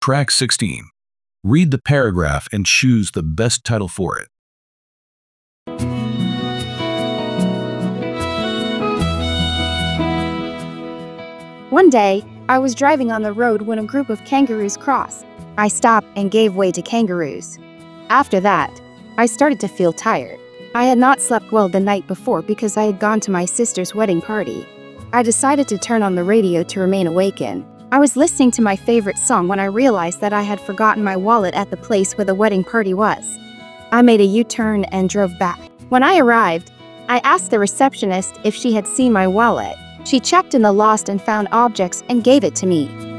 Track 16. Read the paragraph and choose the best title for it. One day, I was driving on the road when a group of kangaroos crossed. I stopped and gave way to kangaroos. After that, I started to feel tired. I had not slept well the night before because I had gone to my sister's wedding party. I decided to turn on the radio to remain awakened. I was listening to my favorite song when I realized that I had forgotten my wallet at the place where the wedding party was. I made a U-turn and drove back. When I arrived, I asked the receptionist if she had seen my wallet. She checked in the lost and found objects and gave it to me.